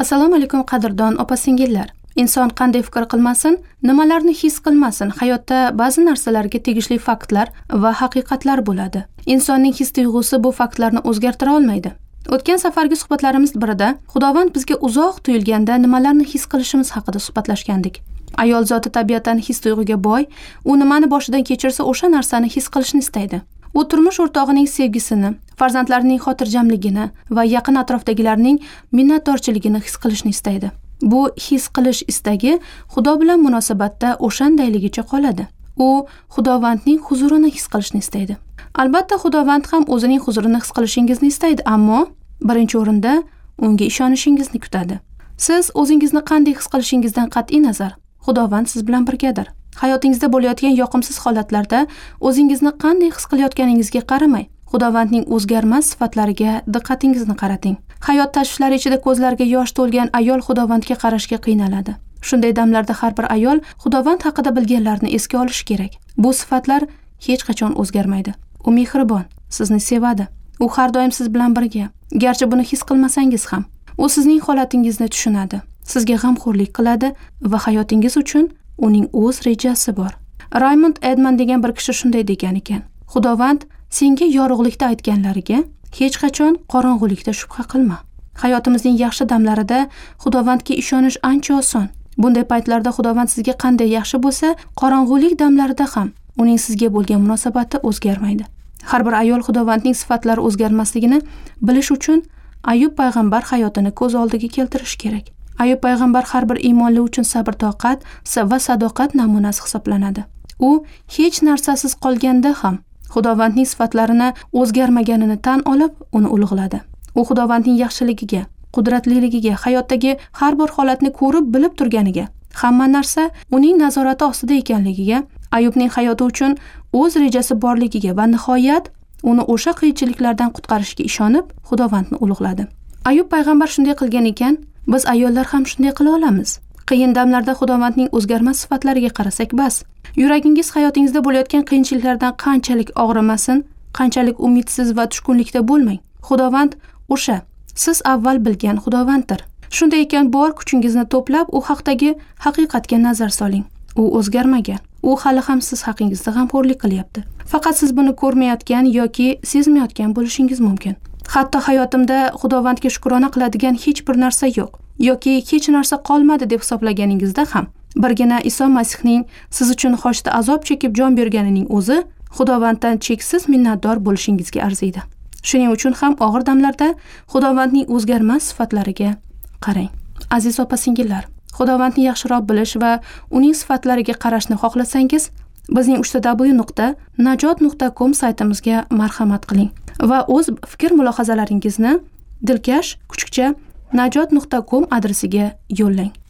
Assalomu alaykum qadrdon opa-singillar. Inson qanday fikr qilmasin, nimalarni his qilmasin, hayotda ba'zi narsalarga tegishli faktlar va haqiqatlar bo'ladi. Insonning his tuyg'usi bu faktlarni o'zgartira olmaydi. O'tgan safargi suhbatlarimiz birida Xudovand bizga uzoq tuyulganda nimalarni his qilishimiz haqida suhbatlashgandik. Ayol zoti tabiatan his tuyg'uga boy, u nimani boshidan kechirsa o'sha narsani his qilishni istaydi. U turmush o'rtog'ining sevgisini, farzandlarining xotirjamligini va yaqin atrofdagilarning minnatdorchiligini his qilishni istaydi. Bu his qilish istagi Xudo bilan munosabatda o'shandayligicha qoladi. U Xudovandning huzurini his qilishni istaydi. Albatta Xudovand ham o'zining huzurini his qilishingizni istaydi, ammo birinchi o'rinda unga ishonishingizni kutadi. Siz o'zingizni qanday his qilishingizdan qat'iy nazar, Xudovand siz bilan birgadir. Hayotingizda bo'layotgan yoqimsiz holatlarda o'zingizni qanday his qilayotganingizga qaramay, Xudovandning o'zgarmas sifatlariga diqqatingizni qarating. Hayot tashvishlari ichida ko'zlariga yosh to'lgan ayol Xudovandga qarashga qiynaladi. Shunday damlarda har bir ayol Xudovand haqida bilganlarini esga olishi kerak. Bu sifatlar hech qachon o'zgarmaydi. U mehribon, sizni sevadi. U har doim siz bilan birga. Garchi buni his qilmasangiz ham, u sizning holatingizni tushunadi, sizga g'amxo'rlik qiladi va hayotingiz uchun uning o'z rejasi bor. Raymond Edman degan bir kishi shunday degan ekan: Xudovand senga yorug'likda aytganlariga hech qachon qorong'ulikda shubha qilma. Hayotimizning yaxshi damlarida Xudovandga ishonish ancha oson. Bunday paytlarda Xudovand sizga qanday yaxshi bo'lsa, qorong'ulik damlarida ham uning sizga bo'lgan munosabati o'zgarmaydi. Har bir ayol Xudovandning sifatlari o'zgarmasligini bilish uchun Ayub payg'ambar hayotini ko'z oldiga keltirish kerak. Ayub payg'ambar har bir iymonli uchun sabr-toqat va sadoqat namunasi hisoblanadi. U hech narsasiz qolganda ham Xudovandning sifatlarini o'zgarmaganini tan olib, uni ulug'ladi. U Xudovandning yaxshiligiga, qudratliligiga, hayotdagi har bir holatni ko'rib, bilib turganiga, hamma narsa uning nazorati ostida ekanligiga, Ayubning hayoti uchun o'z rejasi borligiga va nihoyat uni o'sha qiyinchiliklardan qutqarishga ishonib, Xudovandni ulug'ladi. Ayub payg'ambar shunday qilgan ekan, biz ayollar ham shunday qila olamiz. Qiyin damlarda Xudovandning o'zgarmas sifatlariga qarasak bas. Yuragingiz hayotingizda bo'layotgan qiyinchiliklardan qanchalik og'rimasin, qanchalik umidsiz va tushkunlikda bo'lmang. Xudovand o'sha siz avval bilgan Xudovanddir. Shunday ekan, bor kuchingizni to'plab u haqdagi haqiqatga nazar soling. U o'zgarmagan. U hali ham siz haqingizda g'amxo'rlik qilyapti. Faqat siz buni ko'rmayotgan yoki sezmayotgan bo'lishingiz mumkin. Hatto hayotimda Xudovandga shukrona qiladigan hech bir narsa yo'q yoki hech narsa qolmadi deb hisoblaganingizda ham, birgina Iso Masihning siz uchun xoshda azob chekib jon berganining o'zi Xudovanddan cheksiz minnatdor bo'lishingizga arziydi. Shuning uchun ham og'ir damlarda Xudovandning o'zgarmas sifatlariga qarang. Aziz opa-singillar, Xudovandni yaxshiroq bilish va uning sifatlariga qarashni xohlasangiz, bizning www.najot.com saytimizga marhamat qiling va o'z fikr-mulohazalaringizni dilkash kuchukcha najot.com adresiga yo'llang.